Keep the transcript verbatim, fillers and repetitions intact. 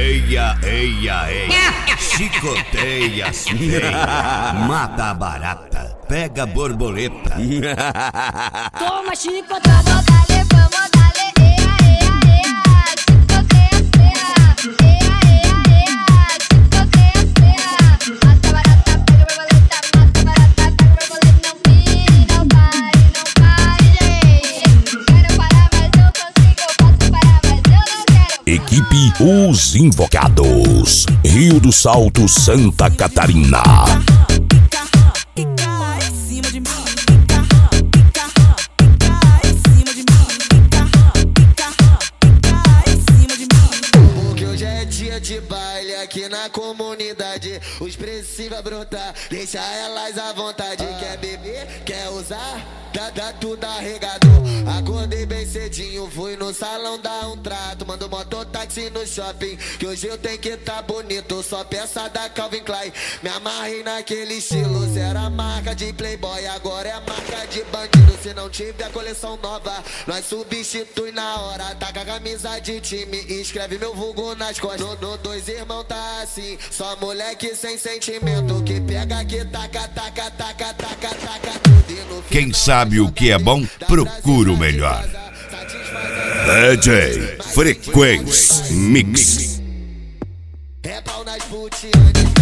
Eia, eia, eia, chicoteia as feia, mata a barata, pega a borboleta. Toma chicotada, dale, vamos, dale, eia, eia, eia, chicoteia as feia, eia, eia, eia, chicoteia as feia. Mata a barata, pega a borboleta, mata a barata, pega a borboleta. Não pire, não pare, não pare, gente. Quero parar, mas não consigo, posso parar, mas eu não quero. Equipe Os Invocados, Rio do Salto, Santa Catarina. Porque hoje é dia de baile aqui na comunidade. O expressivo vai brotar, deixa elas à vontade. Quer beber, quer usar, dá, dá tudo arregado. Acordei bem cedinho, fui no salão dar um trato. Mando mototáxi no shopping, que hoje eu tenho que tá bonito. Só peça da Calvin Klein, me amarrei naquele estilo. Se era marca de playboy, agora é a marca de bandido. Se não tiver coleção nova, nós substitui na hora. Tá com a camisa de time, escreve meu vulgo nas costas. No, no dois irmão tá assim, só moleque sem sentimento. Que pega, que taca, taca, taca, taca, taca tudo. E no Quem final, sabe o que é bom, procura o melhor. D J Frequência Mix. é pau nas putianas.